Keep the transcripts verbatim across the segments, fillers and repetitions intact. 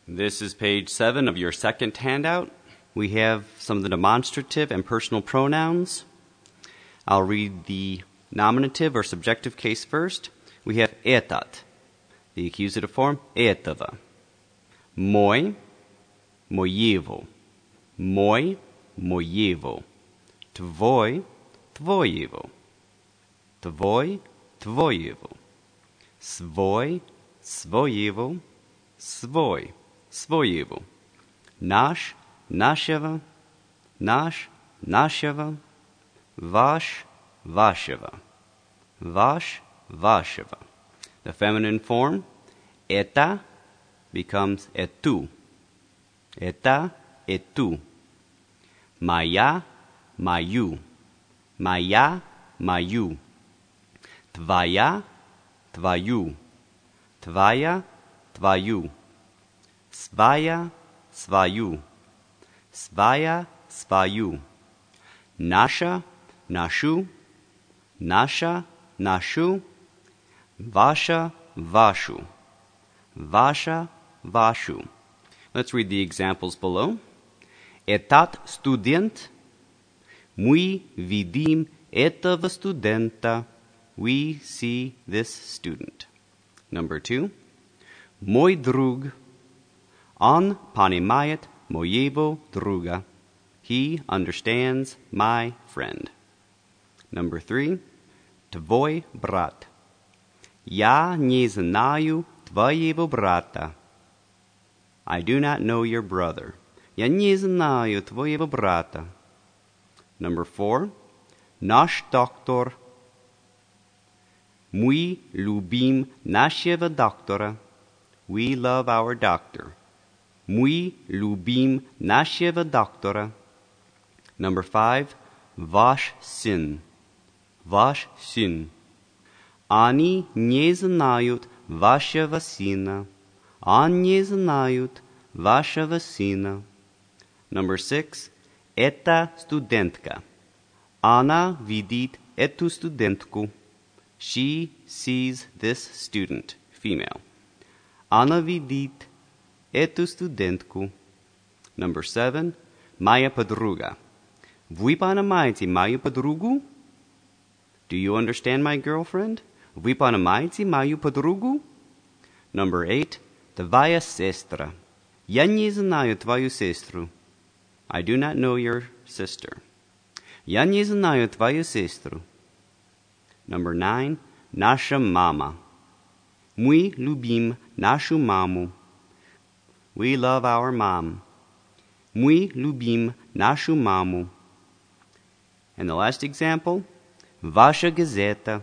This is page seven of your second handout. We have some of the demonstrative and personal pronouns. I'll read the nominative or subjective case first. We have этот, the accusative form, этого. Мой, моего. Мой, моего. Твой, твоего. Твой, твоего. Свой, своего. Свой, своего. Наш, нашего. Наш, нашего. Ваш, вашего. Ваш, вашего. The feminine form, это, becomes эту. Это, эту. Моя, мою. Моя, мою. Твоя, твою. Твоя, твою. Своя, свою. Своя, свою. Наша, нашу. Наша, нашу. Ваша, вашу. Ваша, вашу. Let's read the examples below. Этот студент. Мы видим этого студента. We see this student. Number two. Мой друг. Он понимает моего друга. He understands my friend. Number three. Твой брат. Я не знаю твоего брата. I do not know your brother. Я не знаю твоего брата. Number four. Наш доктор. Мы любим нашего доктора. We love our doctor. Мы любим нашего доктора. Number five. Ваш сын. Ваш сын. Они не знают вашего сына. Они не знают вашего сына. Number six. Это студентка. Она видит эту студентку. She sees this student, female. Она видит эту студентку. Number seven. Моя подруга. Вы понимаете мою подругу? Do you understand my girlfriend? Вы понимаете мою подругу? Number eight. Твоя сестра. Я не знаю твою сестру. I do not know your sister. Я не знаю твою сестру. Number nine. Наша мама. Мы любим нашу маму. We love our mom. Мы любим нашу маму. And the last example. Ваша газета.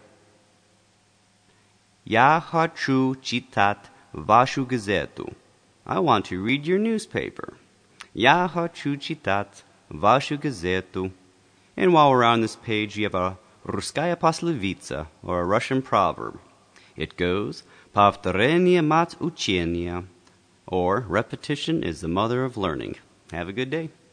Я хочу читать вашу газету. I want to read your newspaper. Я хочу читать вашу газету. And while we're on this page, you have a русская пословица, or a Russian proverb. It goes, повторение мать учения, or repetition is the mother of learning. Have a good day.